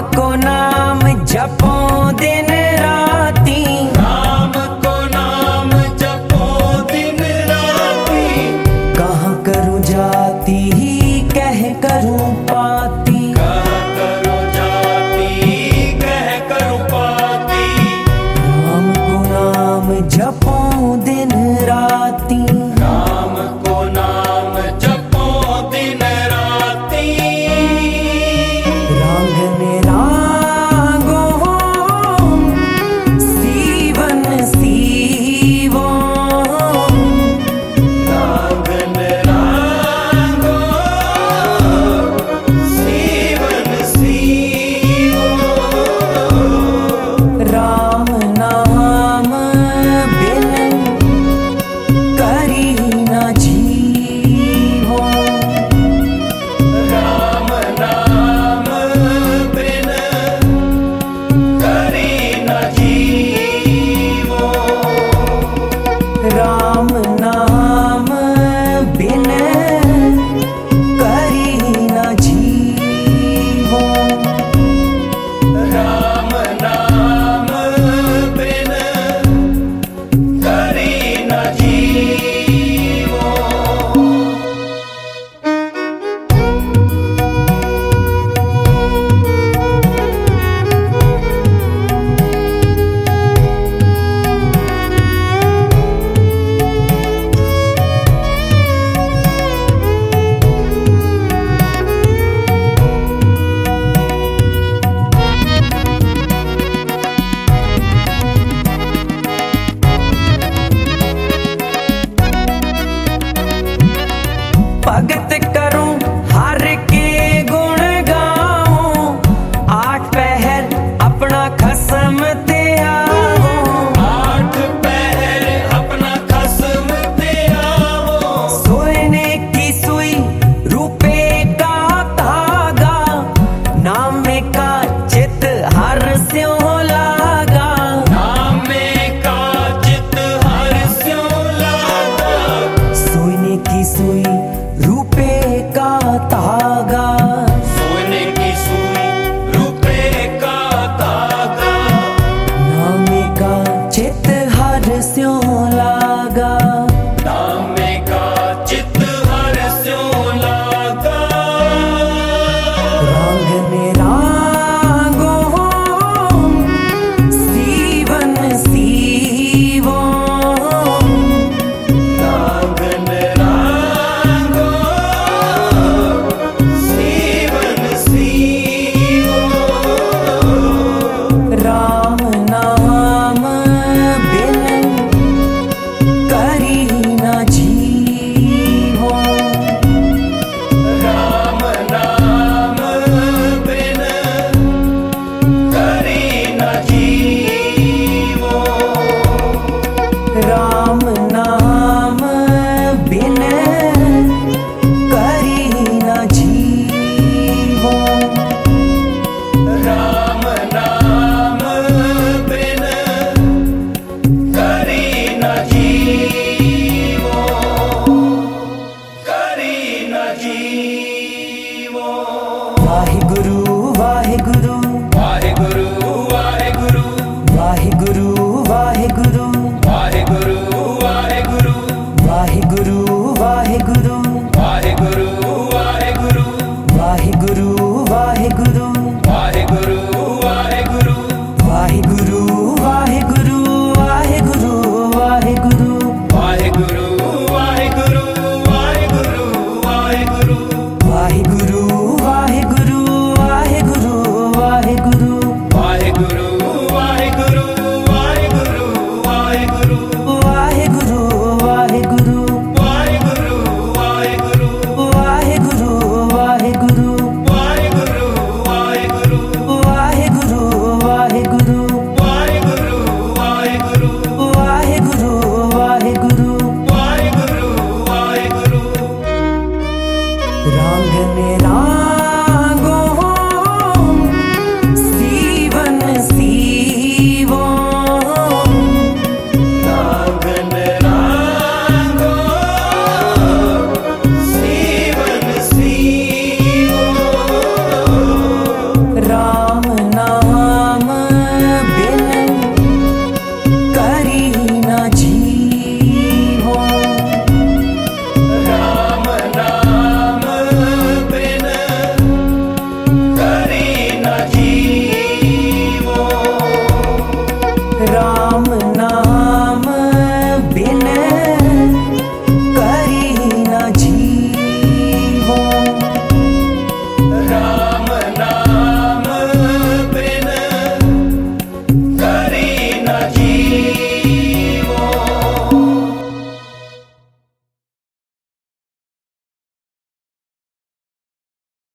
को नाम जपो दिन राती, राम को नाम जपो दिन राती। कहाँ करूँ जाती कह करूँ पाती, कह करो जाती कह करो पाती। राम को नाम जपो दिन राती, राम को नाम जपो दिन राती। रांगने रांगो सीवन सीवो, रांगन रांगो सीवन सीवो। राम नाम बिन करी न जीवो, राम नाम बिन करी न जीवो। राम नाम बिन करी न जीवो, राम नाम बिन करी न जीवो। भगत करूं हर के गुण गाऊं, आठ पहर अपना खसम ते आवो, आठ पहर अपना खसम ते आवो। सोने की सुई रुपए का धागा, नाम का चित हर स्यों लागा।